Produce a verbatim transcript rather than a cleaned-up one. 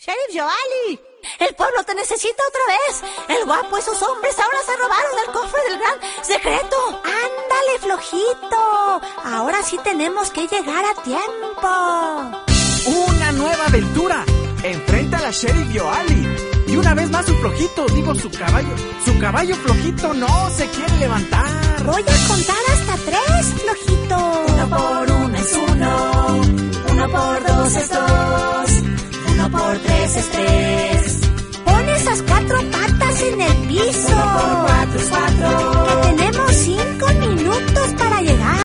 Sheriff Joali, el pueblo te necesita otra vez. El guapo y sus hombres ahora se robaron el cofre del gran secreto. Ándale, flojito. Ahora sí tenemos que llegar a tiempo. Una nueva aventura. Enfrenta a la Sheriff Joali. Y una vez más su flojito, digo su caballo. Su caballo flojito no se quiere levantar. Voy a contar hasta tres, flojito. Uno por uno es uno. Uno por dos es dos.